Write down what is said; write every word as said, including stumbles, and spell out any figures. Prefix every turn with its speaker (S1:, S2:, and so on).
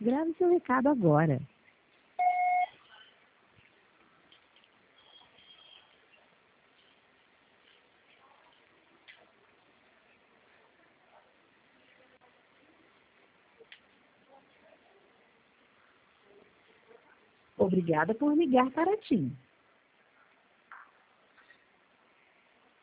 S1: Grave seu recado agora. Obrigada por ligar para a TIM.